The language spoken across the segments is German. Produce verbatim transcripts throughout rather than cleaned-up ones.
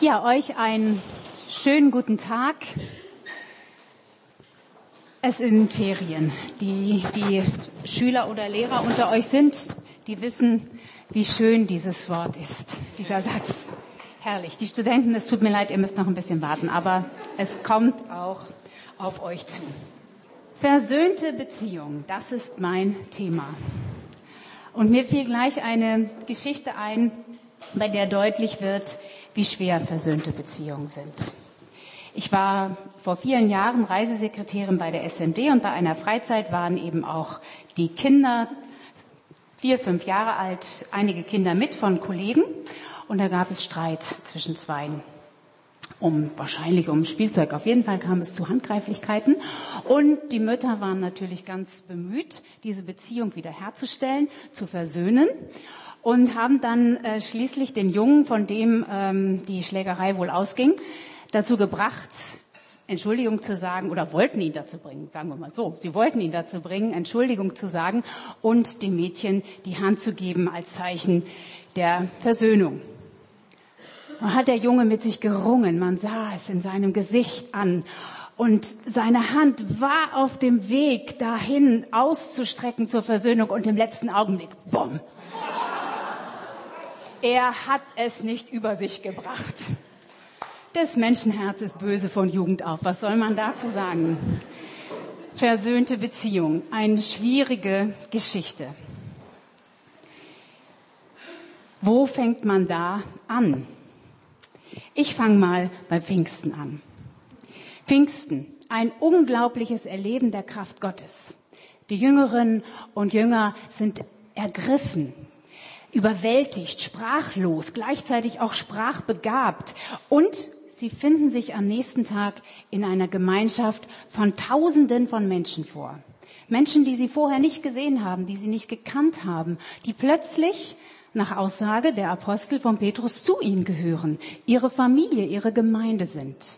Ja, euch einen schönen guten Tag. Es sind Ferien. Die, die Schüler oder Lehrer unter euch sind, die wissen, wie schön dieses Wort ist, dieser Satz. Herrlich. Die Studenten, es tut mir leid, ihr müsst noch ein bisschen warten, aber es kommt auch auf euch zu. Versöhnte Beziehung, das ist mein Thema. Und mir fiel gleich eine Geschichte ein, bei der deutlich wird, wie schwer versöhnte Beziehungen sind. Ich war vor vielen Jahren Reisesekretärin bei der S M D und bei einer Freizeit waren eben auch die Kinder, vier, fünf Jahre alt, einige Kinder mit von Kollegen und da gab es Streit zwischen zweien. Um, wahrscheinlich um Spielzeug. Auf jeden Fall kam es zu Handgreiflichkeiten und die Mütter waren natürlich ganz bemüht, diese Beziehung wiederherzustellen, zu versöhnen und haben dann äh, schließlich den Jungen, von dem ähm, die Schlägerei wohl ausging, dazu gebracht, Entschuldigung zu sagen oder wollten ihn dazu bringen, sagen wir mal so, sie wollten ihn dazu bringen, Entschuldigung zu sagen und dem Mädchen die Hand zu geben als Zeichen der Versöhnung. Man hat der Junge mit sich gerungen, man sah es in seinem Gesicht an und seine Hand war auf dem Weg dahin auszustrecken zur Versöhnung und im letzten Augenblick, bumm, er hat es nicht über sich gebracht. Das Menschenherz ist böse von Jugend auf, was soll man dazu sagen? Versöhnte Beziehung, eine schwierige Geschichte. Wo fängt man da an? Ich fange mal bei Pfingsten an. Pfingsten, ein unglaubliches Erleben der Kraft Gottes. Die Jüngerinnen und Jünger sind ergriffen, überwältigt, sprachlos, gleichzeitig auch sprachbegabt. Und sie finden sich am nächsten Tag in einer Gemeinschaft von Tausenden von Menschen vor. Menschen, die sie vorher nicht gesehen haben, die sie nicht gekannt haben, die plötzlich nach Aussage der Apostel von Petrus zu ihnen gehören, ihre Familie, ihre Gemeinde sind.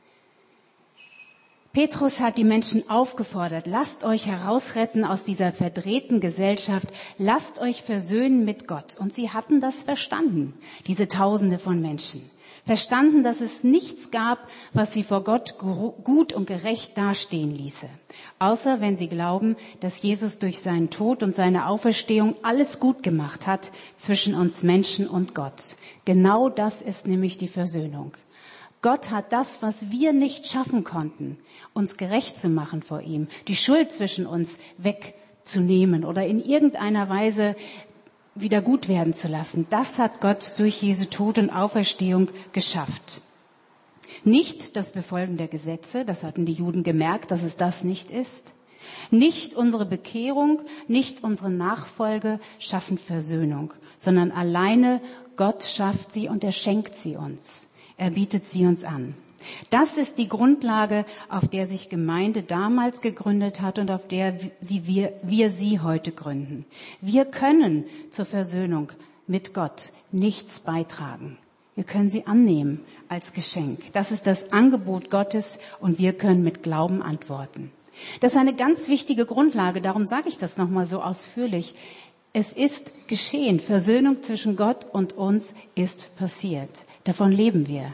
Petrus hat die Menschen aufgefordert, lasst euch herausretten aus dieser verdrehten Gesellschaft, lasst euch versöhnen mit Gott. Und sie hatten das verstanden, diese Tausende von Menschen. Verstanden, dass es nichts gab, was sie vor Gott gut und gerecht dastehen ließe. Außer wenn sie glauben, dass Jesus durch seinen Tod und seine Auferstehung alles gut gemacht hat zwischen uns Menschen und Gott. Genau das ist nämlich die Versöhnung. Gott hat das, was wir nicht schaffen konnten, uns gerecht zu machen vor ihm, die Schuld zwischen uns wegzunehmen oder in irgendeiner Weise wieder gut werden zu lassen. Das hat Gott durch Jesu Tod und Auferstehung geschafft. Nicht das Befolgen der Gesetze, das hatten die Juden gemerkt, dass es das nicht ist. Nicht unsere Bekehrung, nicht unsere Nachfolge schaffen Versöhnung, sondern alleine Gott schafft sie und er schenkt sie uns. Er bietet sie uns an. Das ist die Grundlage, auf der sich Gemeinde damals gegründet hat und auf der sie, wir, wir sie heute gründen. Wir können zur Versöhnung mit Gott nichts beitragen. Wir können sie annehmen als Geschenk. Das ist das Angebot Gottes und wir können mit Glauben antworten. Das ist eine ganz wichtige Grundlage, darum sage ich das nochmal so ausführlich. Es ist geschehen. Versöhnung zwischen Gott und uns ist passiert. Davon leben wir.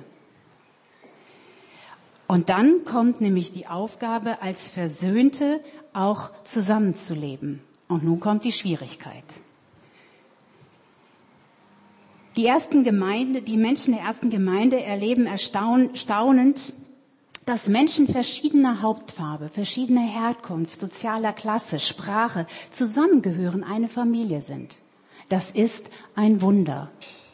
Und dann kommt nämlich die Aufgabe, als Versöhnte auch zusammenzuleben. Und nun kommt die Schwierigkeit. Die ersten Gemeinde, die Menschen der ersten Gemeinde erleben erstaunend, dass Menschen verschiedener Hauptfarbe, verschiedener Herkunft, sozialer Klasse, Sprache zusammengehören, eine Familie sind. Das ist ein Wunder.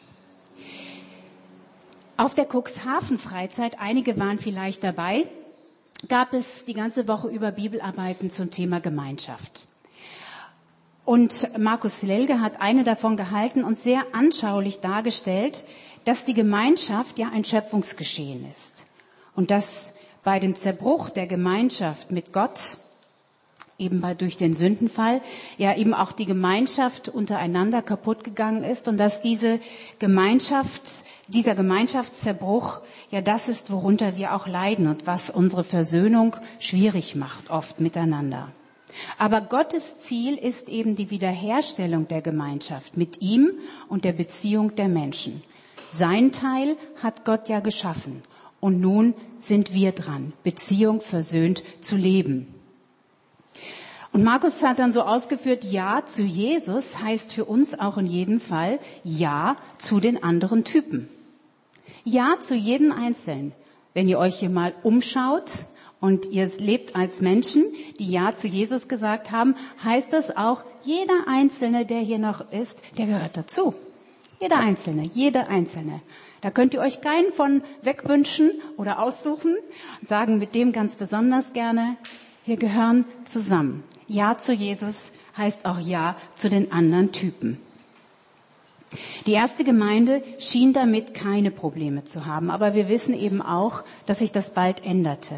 Auf der Cuxhaven-Freizeit, einige waren vielleicht dabei, gab es die ganze Woche über Bibelarbeiten zum Thema Gemeinschaft. Und Markus Lelge hat eine davon gehalten und sehr anschaulich dargestellt, dass die Gemeinschaft ja ein Schöpfungsgeschehen ist. Und dass bei dem Zerbruch der Gemeinschaft mit Gott, eben durch den Sündenfall, ja eben auch die Gemeinschaft untereinander kaputt gegangen ist und dass diese Gemeinschaft, dieser Gemeinschaftszerbruch, ja das ist, worunter wir auch leiden und was unsere Versöhnung schwierig macht, oft miteinander. Aber Gottes Ziel ist eben die Wiederherstellung der Gemeinschaft mit ihm und der Beziehung der Menschen. Sein Teil hat Gott ja geschaffen. Und nun sind wir dran, Beziehung versöhnt zu leben. Und Markus hat dann so ausgeführt, Ja zu Jesus heißt für uns auch in jedem Fall Ja zu den anderen Typen. Ja zu jedem Einzelnen. Wenn ihr euch hier mal umschaut und ihr lebt als Menschen, die Ja zu Jesus gesagt haben, heißt das auch, jeder Einzelne, der hier noch ist, der gehört dazu. Jeder Einzelne, jede Einzelne. Da könnt ihr euch keinen von wegwünschen oder aussuchen und sagen mit dem ganz besonders gerne, wir gehören zusammen. Ja zu Jesus heißt auch Ja zu den anderen Typen. Die erste Gemeinde schien damit keine Probleme zu haben, aber wir wissen eben auch, dass sich das bald änderte.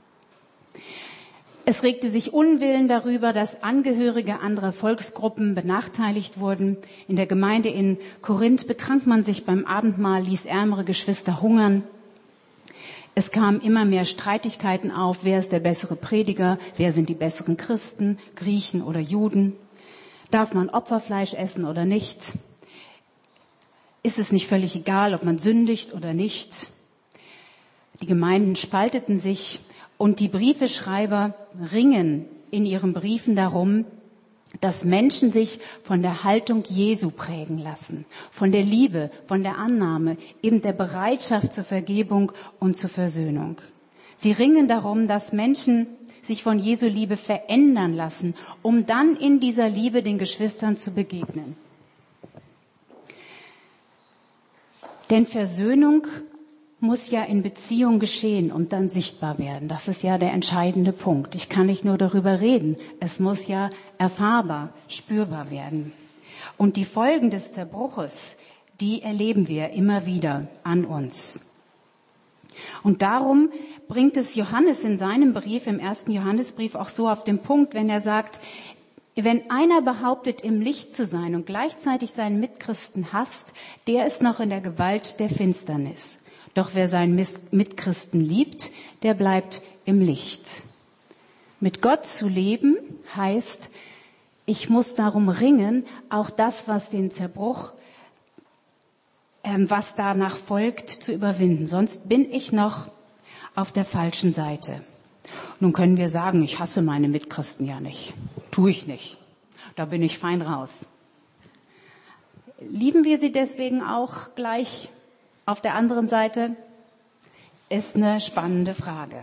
Es regte sich Unwillen darüber, dass Angehörige anderer Volksgruppen benachteiligt wurden. In der Gemeinde in Korinth betrank man sich beim Abendmahl, ließ ärmere Geschwister hungern. Es kamen immer mehr Streitigkeiten auf, wer ist der bessere Prediger, wer sind die besseren Christen, Griechen oder Juden. Darf man Opferfleisch essen oder nicht? Ist es nicht völlig egal, ob man sündigt oder nicht? Die Gemeinden spalteten sich und die Briefeschreiber ringen in ihren Briefen darum, dass Menschen sich von der Haltung Jesu prägen lassen, von der Liebe, von der Annahme, eben der Bereitschaft zur Vergebung und zur Versöhnung. Sie ringen darum, dass Menschen sich von Jesu Liebe verändern lassen, um dann in dieser Liebe den Geschwistern zu begegnen. Denn Versöhnung muss ja in Beziehung geschehen und dann sichtbar werden. Das ist ja der entscheidende Punkt. Ich kann nicht nur darüber reden. Es muss ja erfahrbar, spürbar werden. Und die Folgen des Zerbruches, die erleben wir immer wieder an uns. Und darum bringt es Johannes in seinem Brief, im ersten Johannesbrief, auch so auf den Punkt, wenn er sagt, wenn einer behauptet, im Licht zu sein und gleichzeitig seinen Mitchristen hasst, der ist noch in der Gewalt der Finsternis. Doch wer seinen Mitchristen liebt, der bleibt im Licht. Mit Gott zu leben heißt, ich muss darum ringen, auch das, was den Zerbruch, ähm, was danach folgt, zu überwinden. Sonst bin ich noch auf der falschen Seite. Nun können wir sagen, ich hasse meine Mitchristen ja nicht. Tue ich nicht. Da bin ich fein raus. Lieben wir sie deswegen auch gleich auf der anderen Seite? Ist eine spannende Frage.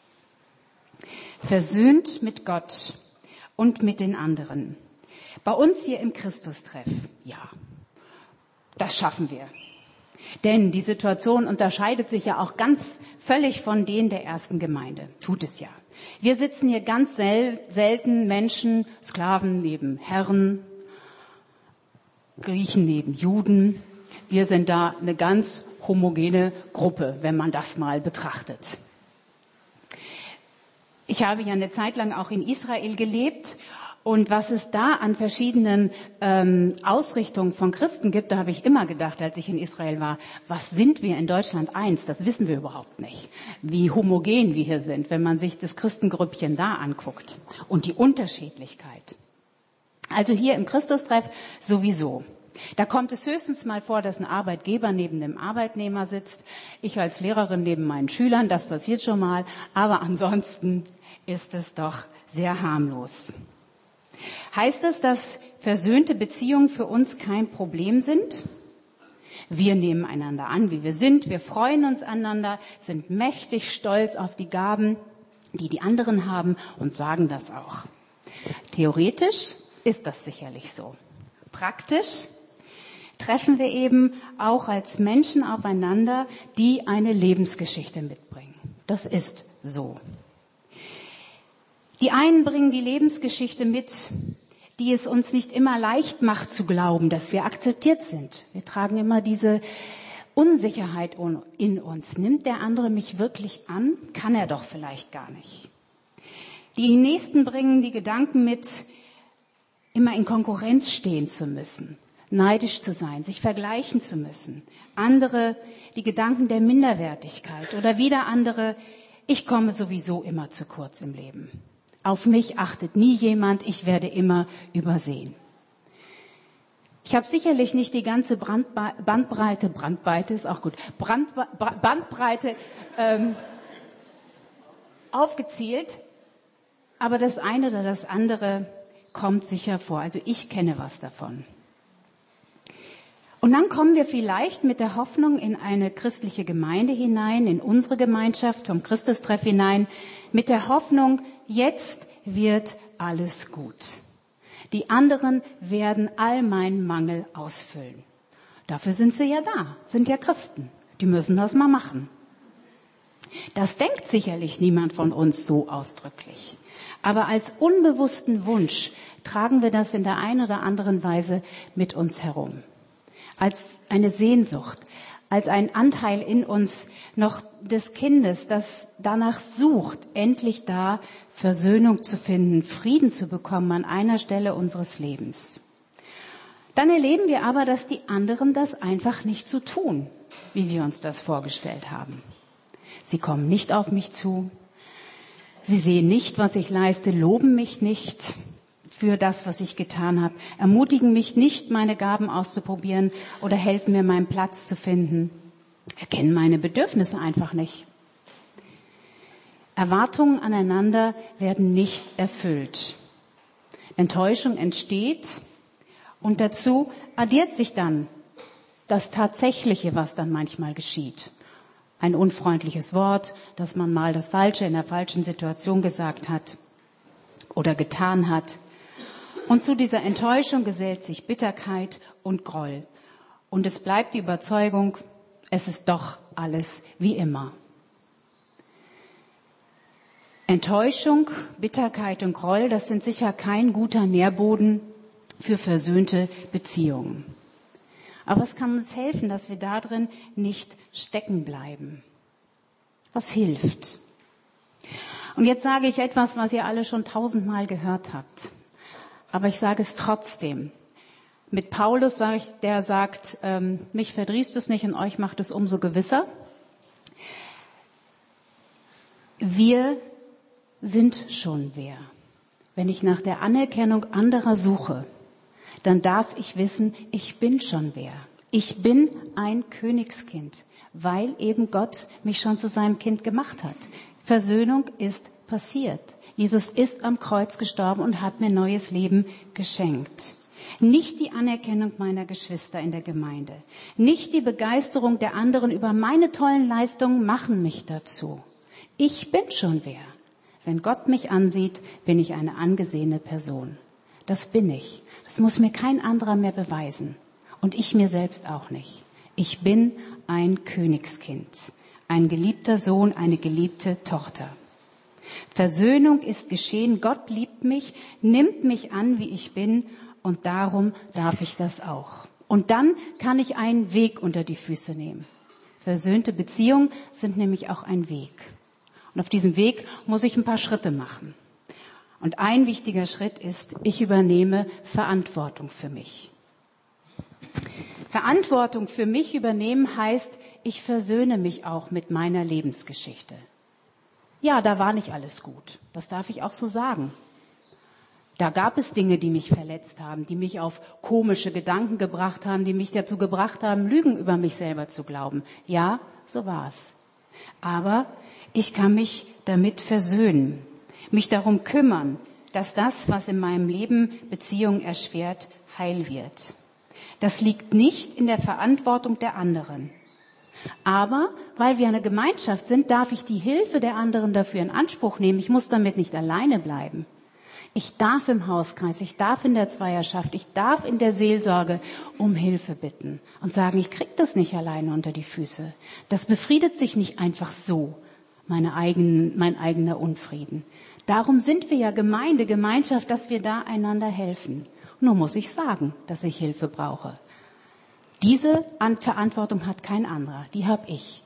Versöhnt mit Gott und mit den anderen. Bei uns hier im Christustreff, ja, das schaffen wir. Denn die Situation unterscheidet sich ja auch ganz völlig von denen der ersten Gemeinde. Tut es ja. Wir sitzen hier ganz sel- selten Menschen, Sklaven neben Herren, Griechen neben Juden. Wir sind da eine ganz homogene Gruppe, wenn man das mal betrachtet. Ich habe ja eine Zeit lang auch in Israel gelebt. Und was es da an verschiedenen ähm, Ausrichtungen von Christen gibt, da habe ich immer gedacht, als ich in Israel war, was sind wir in Deutschland eins? Das wissen wir überhaupt nicht. Wie homogen wir hier sind, wenn man sich das Christengrüppchen da anguckt und die Unterschiedlichkeit. Also hier im Christustreff sowieso. Da kommt es höchstens mal vor, dass ein Arbeitgeber neben dem Arbeitnehmer sitzt, ich als Lehrerin neben meinen Schülern, das passiert schon mal, aber ansonsten ist es doch sehr harmlos. Heißt es, dass versöhnte Beziehungen für uns kein Problem sind? Wir nehmen einander an, wie wir sind. Wir freuen uns aneinander, sind mächtig stolz auf die Gaben, die die anderen haben und sagen das auch. Theoretisch ist das sicherlich so. Praktisch treffen wir eben auch als Menschen aufeinander, die eine Lebensgeschichte mitbringen. Das ist so. Die einen bringen die Lebensgeschichte mit, die es uns nicht immer leicht macht zu glauben, dass wir akzeptiert sind. Wir tragen immer diese Unsicherheit in uns. Nimmt der andere mich wirklich an? Kann er doch vielleicht gar nicht. Die Nächsten bringen die Gedanken mit, immer in Konkurrenz stehen zu müssen, neidisch zu sein, sich vergleichen zu müssen. Andere die Gedanken der Minderwertigkeit oder wieder andere, ich komme sowieso immer zu kurz im Leben. Auf mich achtet nie jemand, ich werde immer übersehen. Ich habe sicherlich nicht die ganze Brandba- Bandbreite, Brandbreite ist auch gut, Brandba- Bandbreite ähm, aufgezählt, aber das eine oder das andere kommt sicher vor. Also ich kenne was davon. Und dann kommen wir vielleicht mit der Hoffnung in eine christliche Gemeinde hinein, in unsere Gemeinschaft, vom Christustreff hinein, mit der Hoffnung, jetzt wird alles gut. Die anderen werden all meinen Mangel ausfüllen. Dafür sind sie ja da, sind ja Christen. Die müssen das mal machen. Das denkt sicherlich niemand von uns so ausdrücklich. Aber als unbewussten Wunsch tragen wir das in der einen oder anderen Weise mit uns herum. Als eine Sehnsucht, als ein Anteil in uns noch des Kindes, das danach sucht, endlich da Versöhnung zu finden, Frieden zu bekommen an einer Stelle unseres Lebens. Dann erleben wir aber, dass die anderen das einfach nicht so tun, wie wir uns das vorgestellt haben. Sie kommen nicht auf mich zu, sie sehen nicht, was ich leiste, loben mich nicht für das, was ich getan habe, ermutigen mich nicht, meine Gaben auszuprobieren oder helfen mir, meinen Platz zu finden, erkennen meine Bedürfnisse einfach nicht. Erwartungen aneinander werden nicht erfüllt. Enttäuschung entsteht und dazu addiert sich dann das Tatsächliche, was dann manchmal geschieht. Ein unfreundliches Wort, dass man mal das Falsche in der falschen Situation gesagt hat oder getan hat. Und zu dieser Enttäuschung gesellt sich Bitterkeit und Groll. Und es bleibt die Überzeugung, es ist doch alles wie immer. Enttäuschung, Bitterkeit und Groll, das sind sicher kein guter Nährboden für versöhnte Beziehungen. Aber es kann uns helfen, dass wir da drin nicht stecken bleiben. Was hilft? Und jetzt sage ich etwas, was ihr alle schon tausendmal gehört habt. Aber ich sage es trotzdem. Mit Paulus sage ich, der sagt, ähm, mich verdrießt es nicht und euch macht es umso gewisser. Wir sind schon wer. Wenn ich nach der Anerkennung anderer suche, dann darf ich wissen, ich bin schon wer. Ich bin ein Königskind, weil eben Gott mich schon zu seinem Kind gemacht hat. Versöhnung ist passiert. Jesus ist am Kreuz gestorben und hat mir neues Leben geschenkt. Nicht die Anerkennung meiner Geschwister in der Gemeinde, nicht die Begeisterung der anderen über meine tollen Leistungen machen mich dazu. Ich bin schon wer. Wenn Gott mich ansieht, bin ich eine angesehene Person. Das bin ich. Das muss mir kein anderer mehr beweisen. Und ich mir selbst auch nicht. Ich bin ein Königskind, ein geliebter Sohn, eine geliebte Tochter. Versöhnung ist geschehen. Gott liebt mich, nimmt mich an, wie ich bin. Und darum darf ich das auch. Und dann kann ich einen Weg unter die Füße nehmen. Versöhnte Beziehungen sind nämlich auch ein Weg. Und auf diesem Weg muss ich ein paar Schritte machen. Und ein wichtiger Schritt ist, ich übernehme Verantwortung für mich. Verantwortung für mich übernehmen heißt, ich versöhne mich auch mit meiner Lebensgeschichte. Ja, da war nicht alles gut. Das darf ich auch so sagen. Da gab es Dinge, die mich verletzt haben, die mich auf komische Gedanken gebracht haben, die mich dazu gebracht haben, Lügen über mich selber zu glauben. Ja, so war es. Aber ich kann mich damit versöhnen, mich darum kümmern, dass das, was in meinem Leben Beziehungen erschwert, heil wird. Das liegt nicht in der Verantwortung der anderen. Aber weil wir eine Gemeinschaft sind, darf ich die Hilfe der anderen dafür in Anspruch nehmen. Ich muss damit nicht alleine bleiben. Ich darf im Hauskreis, ich darf in der Zweierschaft, ich darf in der Seelsorge um Hilfe bitten und sagen, ich krieg das nicht alleine unter die Füße. Das befriedet sich nicht einfach so, meine eigenen, mein eigener Unfrieden. Darum sind wir ja Gemeinde, Gemeinschaft, dass wir da einander helfen. Nur muss ich sagen, dass ich Hilfe brauche. Diese Verantwortung hat kein anderer, die habe ich.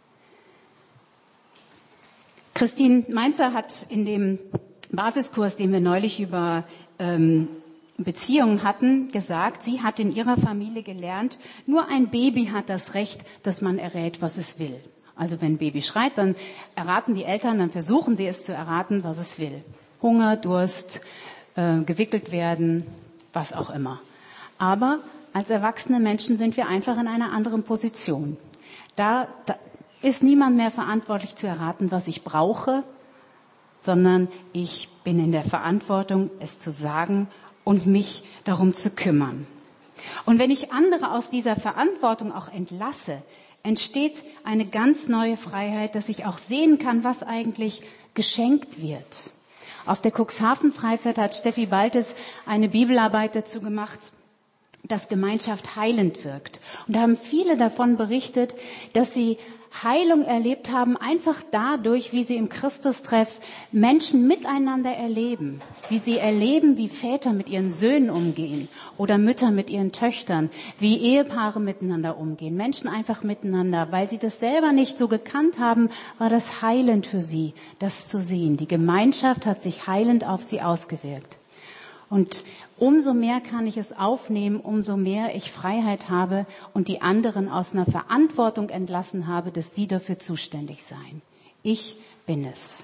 Christine Mainzer hat in dem Basiskurs, den wir neulich über ähm, Beziehungen hatten, gesagt, sie hat in ihrer Familie gelernt, nur ein Baby hat das Recht, dass man errät, was es will. Also wenn ein Baby schreit, dann erraten die Eltern, dann versuchen sie es zu erraten, was es will. Hunger, Durst, äh, gewickelt werden, was auch immer. Aber als erwachsene Menschen sind wir einfach in einer anderen Position. Da, da ist niemand mehr verantwortlich zu erraten, was ich brauche, sondern ich bin in der Verantwortung, es zu sagen und mich darum zu kümmern. Und wenn ich andere aus dieser Verantwortung auch entlasse, entsteht eine ganz neue Freiheit, dass ich auch sehen kann, was eigentlich geschenkt wird. Auf der Cuxhaven-Freizeit hat Steffi Baltes eine Bibelarbeit dazu gemacht, dass Gemeinschaft heilend wirkt. Und da haben viele davon berichtet, dass sie Heilung erlebt haben, einfach dadurch, wie sie im Christustreff Menschen miteinander erleben, wie sie erleben, wie Väter mit ihren Söhnen umgehen oder Mütter mit ihren Töchtern, wie Ehepaare miteinander umgehen, Menschen einfach miteinander. Weil sie das selber nicht so gekannt haben, war das heilend für sie, das zu sehen. Die Gemeinschaft hat sich heilend auf sie ausgewirkt. Und umso mehr kann ich es aufnehmen, umso mehr ich Freiheit habe und die anderen aus einer Verantwortung entlassen habe, dass sie dafür zuständig seien. Ich bin es.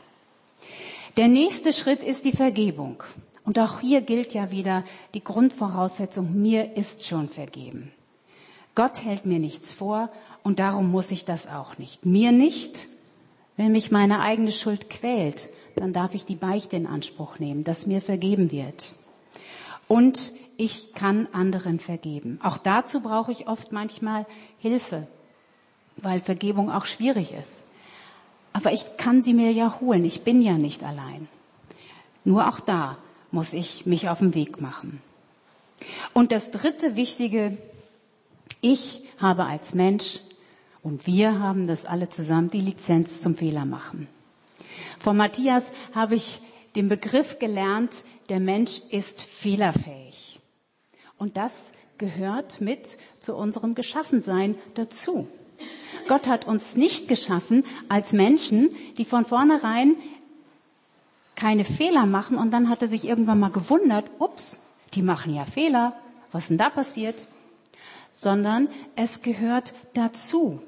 Der nächste Schritt ist die Vergebung. Und auch hier gilt ja wieder die Grundvoraussetzung, mir ist schon vergeben. Gott hält mir nichts vor und darum muss ich das auch nicht. Mir nicht, wenn mich meine eigene Schuld quält, dann darf ich die Beichte in Anspruch nehmen, dass mir vergeben wird. Und ich kann anderen vergeben. Auch dazu brauche ich oft manchmal Hilfe, weil Vergebung auch schwierig ist. Aber ich kann sie mir ja holen. Ich bin ja nicht allein. Nur auch da muss ich mich auf den Weg machen. Und das dritte Wichtige, ich habe als Mensch und wir haben das alle zusammen die Lizenz zum Fehler machen. Von Matthias habe ich den Begriff gelernt, der Mensch ist fehlerfähig. Und das gehört mit zu unserem Geschaffensein dazu. Gott hat uns nicht geschaffen als Menschen, die von vornherein keine Fehler machen und dann hat er sich irgendwann mal gewundert, ups, die machen ja Fehler, was ist denn da passiert? Sondern es gehört dazu.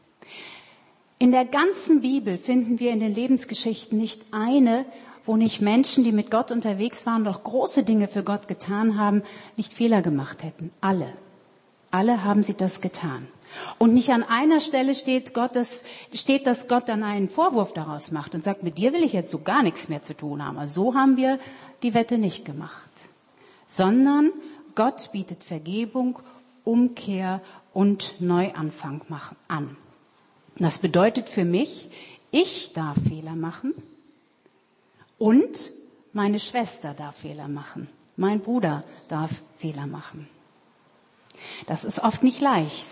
In der ganzen Bibel finden wir in den Lebensgeschichten nicht eine, wo nicht Menschen, die mit Gott unterwegs waren, doch große Dinge für Gott getan haben, nicht Fehler gemacht hätten. Alle. Alle haben sie das getan. Und nicht an einer Stelle steht, Gott, das, steht, dass Gott dann einen Vorwurf daraus macht und sagt, mit dir will ich jetzt so gar nichts mehr zu tun haben. Also so haben wir die Wette nicht gemacht. Sondern Gott bietet Vergebung, Umkehr und Neuanfang machen, an. Das bedeutet für mich, ich darf Fehler machen. Und meine Schwester darf Fehler machen. Mein Bruder darf Fehler machen. Das ist oft nicht leicht.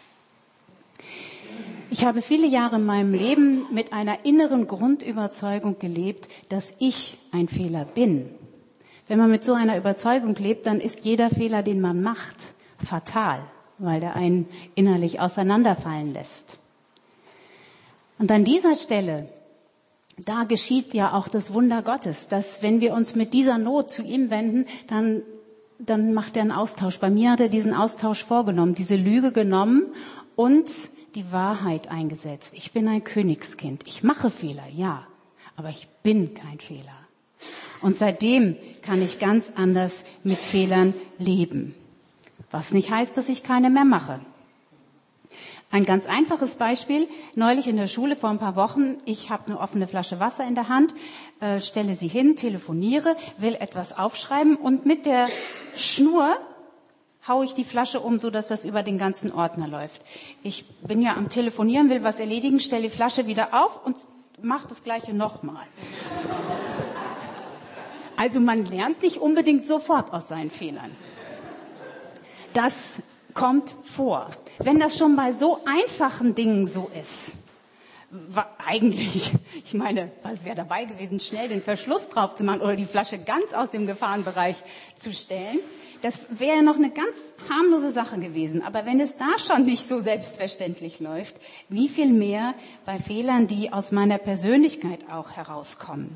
Ich habe viele Jahre in meinem Leben mit einer inneren Grundüberzeugung gelebt, dass ich ein Fehler bin. Wenn man mit so einer Überzeugung lebt, dann ist jeder Fehler, den man macht, fatal, weil der einen innerlich auseinanderfallen lässt. Und an dieser Stelle, da geschieht ja auch das Wunder Gottes, dass wenn wir uns mit dieser Not zu ihm wenden, dann, dann macht er einen Austausch. Bei mir hat er diesen Austausch vorgenommen, diese Lüge genommen und die Wahrheit eingesetzt. Ich bin ein Königskind. Ich mache Fehler, ja, aber ich bin kein Fehler. Und seitdem kann ich ganz anders mit Fehlern leben. Was nicht heißt, dass ich keine mehr mache. Ein ganz einfaches Beispiel, neulich in der Schule vor ein paar Wochen, ich habe eine offene Flasche Wasser in der Hand, äh, stelle sie hin, telefoniere, will etwas aufschreiben und mit der Schnur haue ich die Flasche um, so dass das über den ganzen Ordner läuft. Ich bin ja am Telefonieren, will was erledigen, stelle die Flasche wieder auf und mache das Gleiche nochmal. Also man lernt nicht unbedingt sofort aus seinen Fehlern. Das kommt vor. Wenn das schon bei so einfachen Dingen so ist, war eigentlich, ich meine, was wäre dabei gewesen, schnell den Verschluss drauf zu machen oder die Flasche ganz aus dem Gefahrenbereich zu stellen, das wäre ja noch eine ganz harmlose Sache gewesen. Aber wenn es da schon nicht so selbstverständlich läuft, wie viel mehr bei Fehlern, die aus meiner Persönlichkeit auch herauskommen.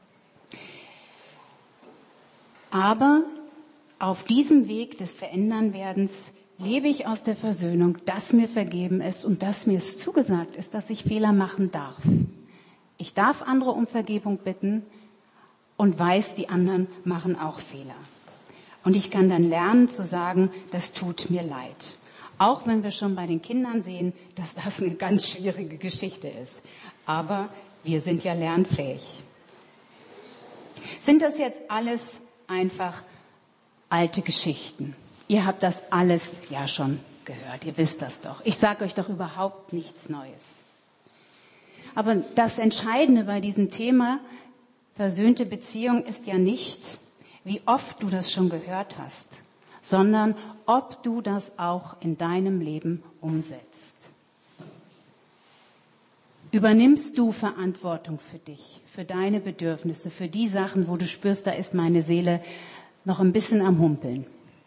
Aber auf diesem Weg des Verändernwerdens lebe ich aus der Versöhnung, dass mir vergeben ist und dass mir es zugesagt ist, dass ich Fehler machen darf. Ich darf andere um Vergebung bitten und weiß, die anderen machen auch Fehler. Und ich kann dann lernen zu sagen, das tut mir leid. Auch wenn wir schon bei den Kindern sehen, dass das eine ganz schwierige Geschichte ist. Aber wir sind ja lernfähig. Sind das jetzt alles einfach alte Geschichten? Ihr habt das alles ja schon gehört, ihr wisst das doch. Ich sage euch doch überhaupt nichts Neues. Aber das Entscheidende bei diesem Thema versöhnte Beziehung ist ja nicht, wie oft du das schon gehört hast, sondern ob du das auch in deinem Leben umsetzt. Übernimmst du Verantwortung für dich, für deine Bedürfnisse, für die Sachen, wo du spürst, da ist meine Seele noch ein bisschen am Humpeln?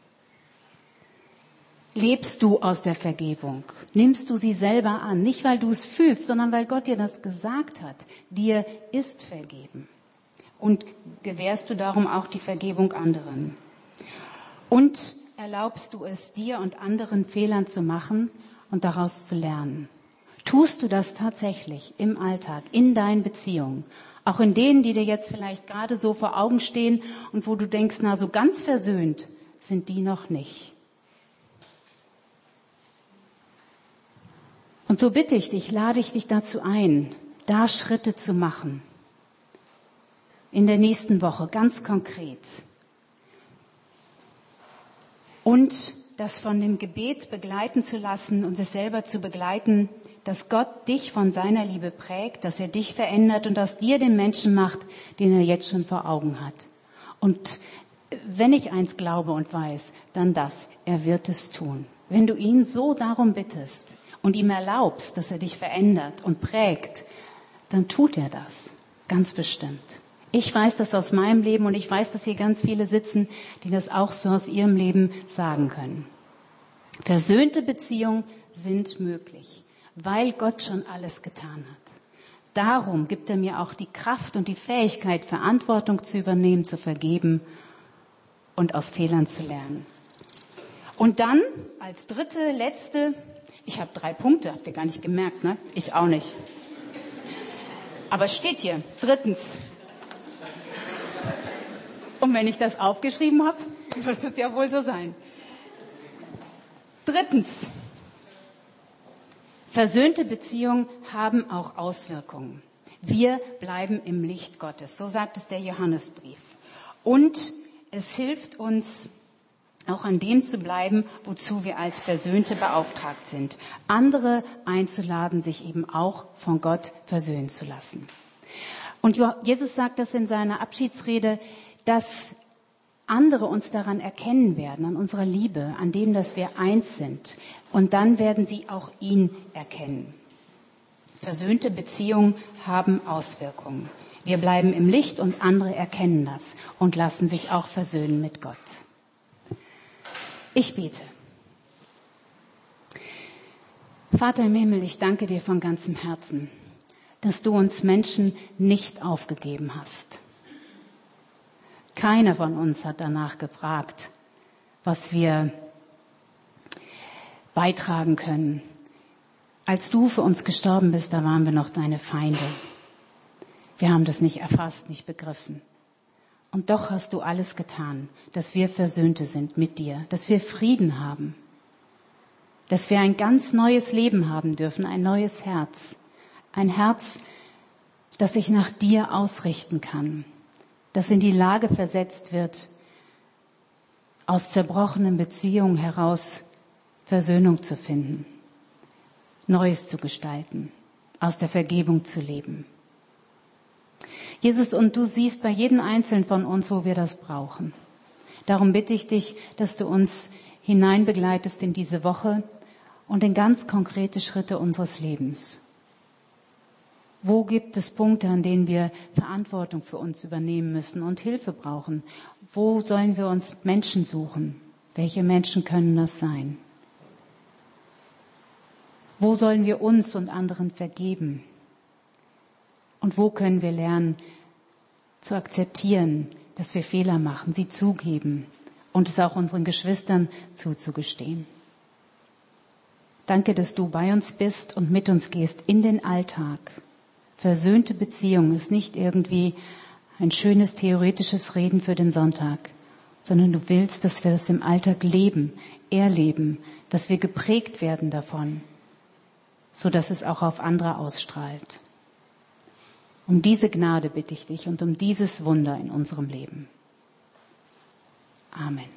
Lebst du aus der Vergebung? Nimmst du sie selber an? Nicht, weil du es fühlst, sondern weil Gott dir das gesagt hat. Dir ist vergeben. Und gewährst du darum auch die Vergebung anderen? Und erlaubst du es, dir und anderen Fehlern zu machen und daraus zu lernen? Tust du das tatsächlich im Alltag, in deinen Beziehungen? Auch in denen, die dir jetzt vielleicht gerade so vor Augen stehen und wo du denkst, na, so ganz versöhnt sind die noch nicht. Und so bitte ich dich, lade ich dich dazu ein, da Schritte zu machen. In der nächsten Woche, ganz konkret. Und das von dem Gebet begleiten zu lassen und es selber zu begleiten, dass Gott dich von seiner Liebe prägt, dass er dich verändert und aus dir den Menschen macht, den er jetzt schon vor Augen hat. Und wenn ich eins glaube und weiß, dann das, er wird es tun. Wenn du ihn so darum bittest und ihm erlaubst, dass er dich verändert und prägt, dann tut er das, ganz bestimmt. Ich weiß das aus meinem Leben und ich weiß, dass hier ganz viele sitzen, die das auch so aus ihrem Leben sagen können. Versöhnte Beziehungen sind möglich, weil Gott schon alles getan hat. Darum gibt er mir auch die Kraft und die Fähigkeit, Verantwortung zu übernehmen, zu vergeben und aus Fehlern zu lernen. Und dann als dritte, letzte, ich habe drei Punkte, habt ihr gar nicht gemerkt, ne? Ich auch nicht. Aber es steht hier, drittens. Und wenn ich das aufgeschrieben habe, wird es ja wohl so sein. Drittens. Versöhnte Beziehungen haben auch Auswirkungen. Wir bleiben im Licht Gottes, so sagt es der Johannesbrief. Und es hilft uns, auch an dem zu bleiben, wozu wir als Versöhnte beauftragt sind. Andere einzuladen, sich eben auch von Gott versöhnen zu lassen. Und Jesus sagt das in seiner Abschiedsrede, dass andere uns daran erkennen werden, an unserer Liebe, an dem, dass wir eins sind. Und dann werden sie auch ihn erkennen. Versöhnte Beziehungen haben Auswirkungen. Wir bleiben im Licht und andere erkennen das und lassen sich auch versöhnen mit Gott. Ich bete. Vater im Himmel, ich danke dir von ganzem Herzen, dass du uns Menschen nicht aufgegeben hast. Keiner von uns hat danach gefragt, was wir beitragen können. Als du für uns gestorben bist, da waren wir noch deine Feinde. Wir haben das nicht erfasst, nicht begriffen. Und doch hast du alles getan, dass wir Versöhnte sind mit dir, dass wir Frieden haben, dass wir ein ganz neues Leben haben dürfen, ein neues Herz, ein Herz, das sich nach dir ausrichten kann, das in die Lage versetzt wird, aus zerbrochenen Beziehungen heraus Versöhnung zu finden, Neues zu gestalten, aus der Vergebung zu leben. Jesus, und du siehst bei jedem Einzelnen von uns, wo wir das brauchen. Darum bitte ich dich, dass du uns hineinbegleitest in diese Woche und in ganz konkrete Schritte unseres Lebens. Wo gibt es Punkte, an denen wir Verantwortung für uns übernehmen müssen und Hilfe brauchen? Wo sollen wir uns Menschen suchen? Welche Menschen können das sein? Wo sollen wir uns und anderen vergeben? Und wo können wir lernen, zu akzeptieren, dass wir Fehler machen, sie zugeben und es auch unseren Geschwistern zuzugestehen? Danke, dass du bei uns bist und mit uns gehst in den Alltag. Versöhnte Beziehung ist nicht irgendwie ein schönes theoretisches Reden für den Sonntag, sondern du willst, dass wir das im Alltag leben, erleben, dass wir geprägt werden davon, so dass es auch auf andere ausstrahlt. Um diese Gnade bitte ich dich und um dieses Wunder in unserem Leben. Amen.